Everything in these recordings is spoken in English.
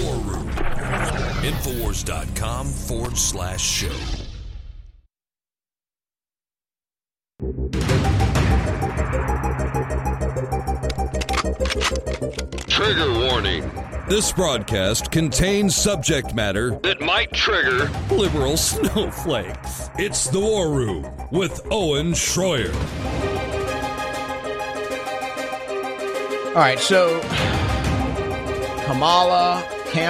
War Room. Infowars.com/show. Trigger warning. This broadcast contains subject matter that might trigger liberal snowflakes. It's the War Room with Owen Schroyer. All right, so Kamala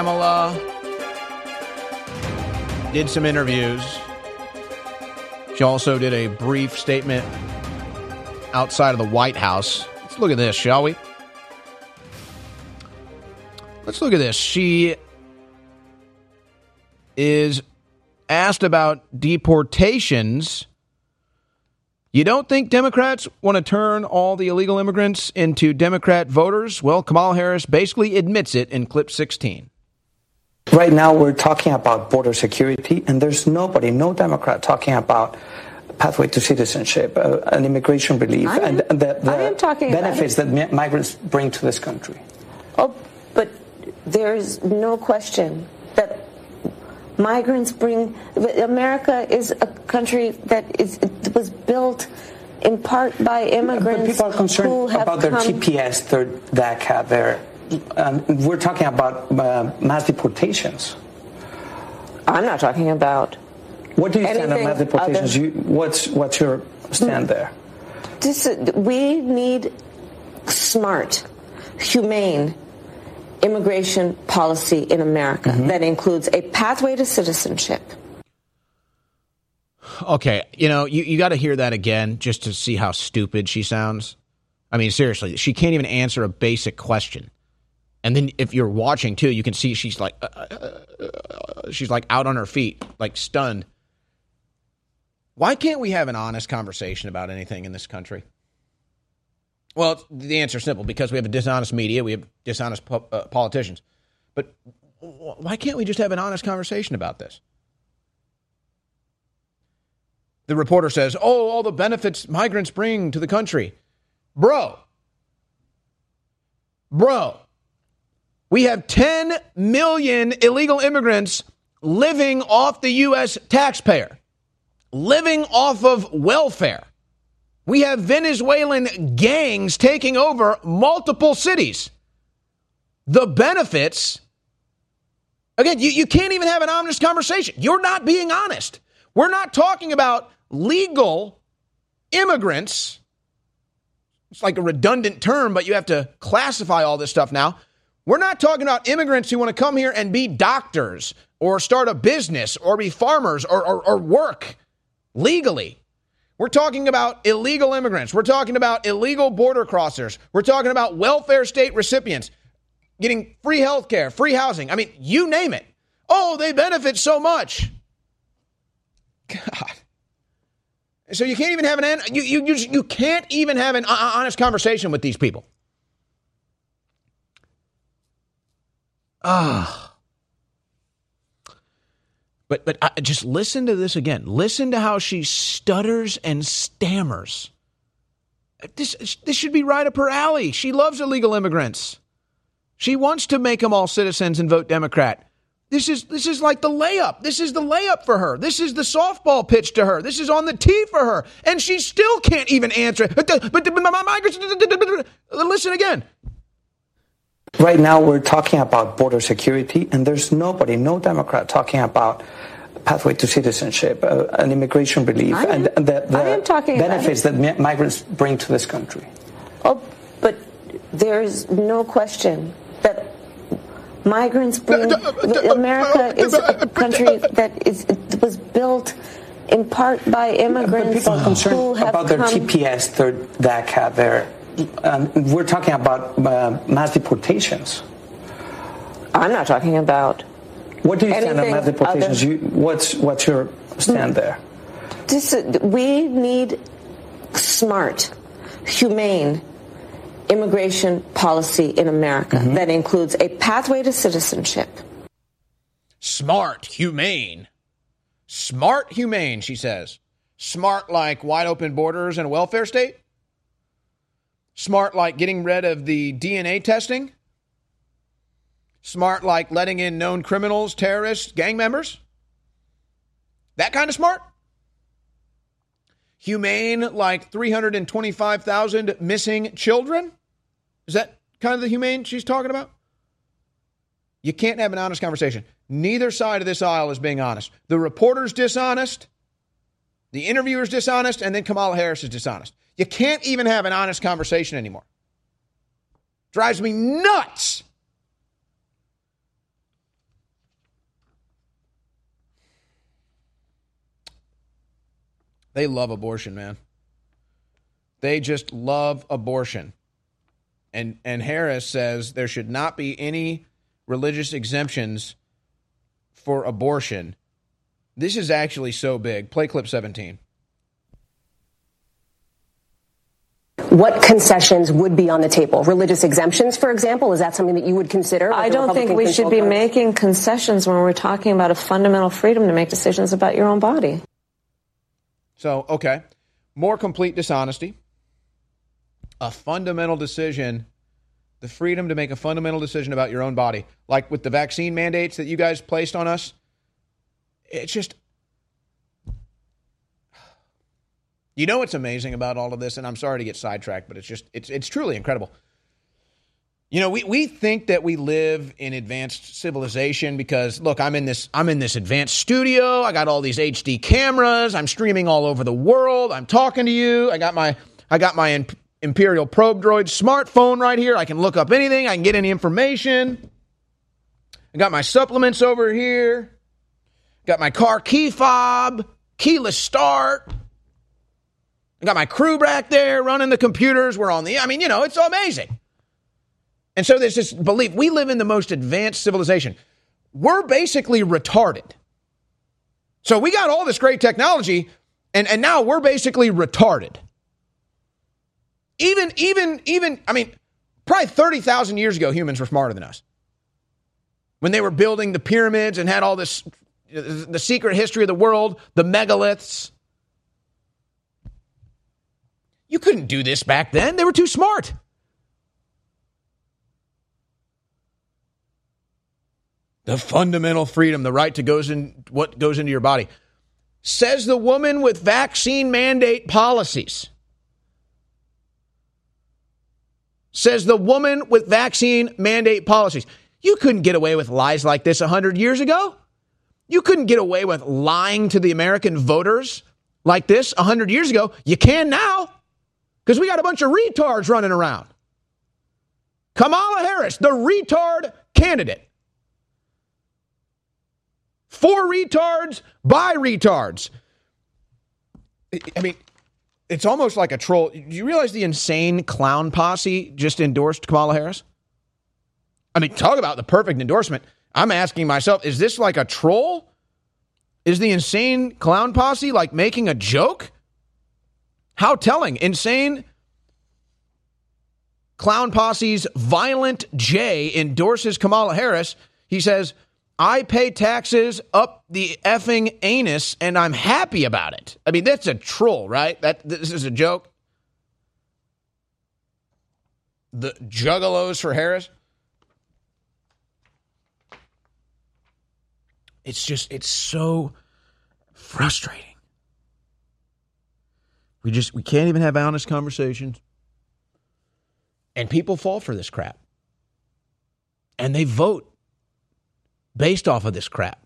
did some interviews. She also did a brief statement outside of the White House. Let's look at this, shall we? Let's look at this. She is asked about deportations. You don't think Democrats want to turn all the illegal immigrants into Democrat voters? Well, Kamala Harris basically admits it in clip 16. Right now, we're talking about border security, and there's no Democrat talking about pathway to citizenship, an immigration relief, and the benefits that migrants bring to this country. Oh, but there's no question that migrants bring. America is a country that was built in part by immigrants. But people are concerned about their TPS, their DACA, we're talking about mass deportations. I'm not talking about. What do you stand on mass deportations? What's your stand there? We need smart, humane immigration policy in America that includes a pathway to citizenship. Okay, you got to hear that again just to see how stupid she sounds. I mean, seriously, she can't even answer a basic question. And then if you're watching, too, you can see she's like out on her feet, like stunned. Why can't we have an honest conversation about anything in this country? Well, the answer is simple, because we have a dishonest media, we have dishonest politicians. But why can't we just have an honest conversation about this? The reporter says, all the benefits migrants bring to the country. Bro, we have 10 million illegal immigrants living off the U.S. taxpayer, living off of welfare. We have Venezuelan gangs taking over multiple cities. The benefits, again, you can't even have an honest conversation. You're not being honest. We're not talking about legal immigrants. It's like a redundant term, but you have to classify all this stuff now. We're not talking about immigrants who want to come here and be doctors or start a business or be farmers or work legally. We're talking about illegal immigrants. We're talking about illegal border crossers. We're talking about welfare state recipients getting free health care, free housing. I mean, you name it. Oh, they benefit so much. God. So you can't even have you can't even have an honest conversation with these people. But just listen to this again. Listen to how she stutters and stammers. This should be right up her alley. She loves illegal immigrants. She wants to make them all citizens and vote Democrat. This is like the layup. This is the layup for her. This is the softball pitch to her. This is on the tee for her. And she still can't even answer it. But my migrants, listen again. Right now, we're talking about border security, and there's no Democrat talking about pathway to citizenship, an immigration relief, and the benefits that migrants bring to this country. Oh, but there's no question that migrants bring. America is a country that was built in part by immigrants. People are concerned about their TPS, their DACA, we're talking about mass deportations. I'm not talking about. What do you stand on mass deportations? What's your stand there? We need smart, humane immigration policy in America that includes a pathway to citizenship. Smart, humane. Smart, humane, she says. Smart like wide open borders and a welfare state? Smart like getting rid of the DNA testing? Smart like letting in known criminals, terrorists, gang members? That kind of smart? Humane like 325,000 missing children? Is that kind of the humane she's talking about? You can't have an honest conversation. Neither side of this aisle is being honest. The reporter's dishonest, the interviewer's dishonest, and then Kamala Harris is dishonest. You can't even have an honest conversation anymore. Drives me nuts. They love abortion, man. They just love abortion. And Harris says there should not be any religious exemptions for abortion. This is actually so big. Play clip 17. What concessions would be on the table? Religious exemptions, for example? Is that something that you would consider? I don't think we should be making concessions when we're talking about a fundamental freedom to make decisions about your own body. So, okay, more complete dishonesty, a fundamental decision, the freedom to make a fundamental decision about your own body. Like with the vaccine mandates that you guys placed on us, it's just, you know what's amazing about all of this, and I'm sorry to get sidetracked, but it's truly incredible. You know, we think that we live in advanced civilization because, look, I'm in this advanced studio. I got all these HD cameras. I'm streaming all over the world. I'm talking to you. I got my Imperial Probe Droid smartphone right here. I can look up anything. I can get any information. I got my supplements over here. Got my car key fob, keyless start. I got my crew back there running the computers. We're on it's amazing. And so there's this belief, we live in the most advanced civilization. We're basically retarded. So we got all this great technology, and now we're basically retarded. Even, probably 30,000 years ago, humans were smarter than us. When they were building the pyramids and had all this, the secret history of the world, the megaliths. You couldn't do this back then. They were too smart. The fundamental freedom, the right to what goes into your body. Says the woman with vaccine mandate policies. Says the woman with vaccine mandate policies. You couldn't get away with lies like this 100 years ago. You couldn't get away with lying to the American voters like this 100 years ago. You can now because we got a bunch of retards running around. Kamala Harris, the retard candidate. For retards, by retards. I mean, it's almost like a troll. Do you realize the insane clown posse just endorsed Kamala Harris? I mean, talk about the perfect endorsement. I'm asking myself, is this like a troll? Is the insane clown posse like making a joke? How telling. Insane clown posse's Violent J endorses Kamala Harris. He says, I pay taxes up the effing anus, and I'm happy about it. I mean, that's a troll, right? This is a joke. The juggalos for Harris. It's so frustrating. We can't even have honest conversations. And people fall for this crap. And they vote based off of this crap.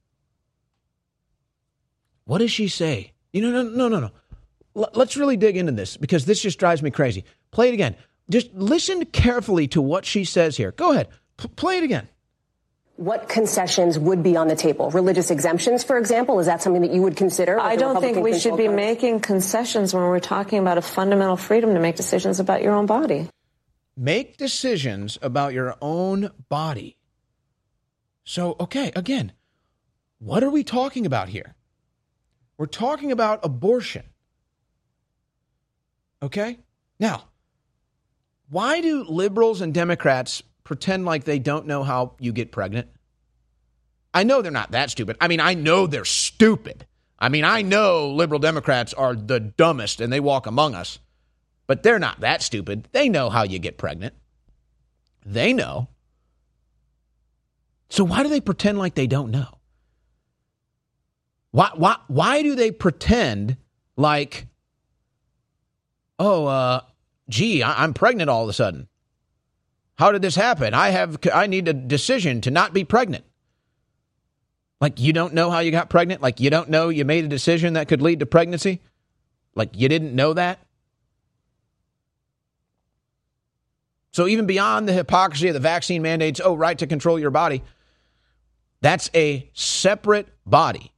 What does she say? No. Let's really dig into this because this just drives me crazy. Play it again. Just listen carefully to what she says here. Go ahead. Play it again. What concessions would be on the table? Religious exemptions, for example? Is that something that you would consider? I don't think we should be making concessions when we're talking about a fundamental freedom to make decisions about your own body. Make decisions about your own body. So, okay, again, what are we talking about here? We're talking about abortion. Okay? Now, why do liberals and Democrats pretend like they don't know how you get pregnant? I know they're not that stupid. I mean, I know they're stupid. I mean, I know liberal Democrats are the dumbest and they walk among us. But they're not that stupid. They know how you get pregnant. They know. So why do they pretend like they don't know? Why do they pretend like, I'm pregnant all of a sudden? How did this happen? I need a decision to not be pregnant. Like, you don't know how you got pregnant? Like, you don't know you made a decision that could lead to pregnancy? Like, you didn't know that? So even beyond the hypocrisy of the vaccine mandates, right to control your body, that's a separate body.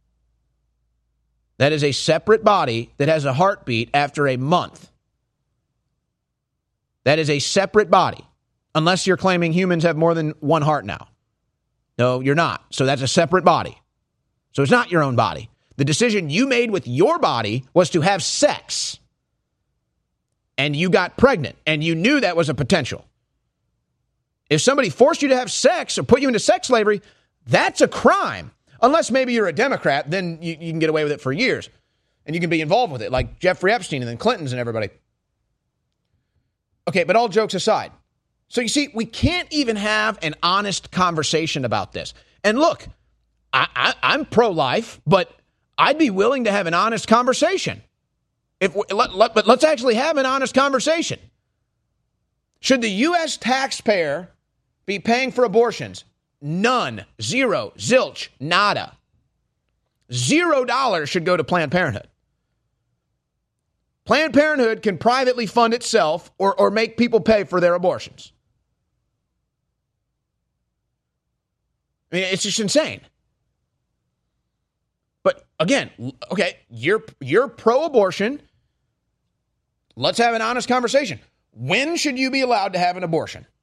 That is a separate body that has a heartbeat after a month. That is a separate body, unless you're claiming humans have more than one heart now. No, you're not. So that's a separate body. So it's not your own body. The decision you made with your body was to have sex. And you got pregnant, and you knew that was a potential. If somebody forced you to have sex or put you into sex slavery, that's a crime. Unless maybe you're a Democrat, then you can get away with it for years. And you can be involved with it, like Jeffrey Epstein and then Clintons and everybody. Okay, but all jokes aside. So you see, we can't even have an honest conversation about this. And look, I'm pro-life, but I'd be willing to have an honest conversation. But let's actually have an honest conversation. Should the U.S. taxpayer be paying for abortions? None. Zero. Zilch. Nada. $0 should go to Planned Parenthood. Planned Parenthood can privately fund itself or make people pay for their abortions. I mean, it's just insane. But again, okay, you're pro-abortion. Let's have an honest conversation. When should you be allowed to have an abortion?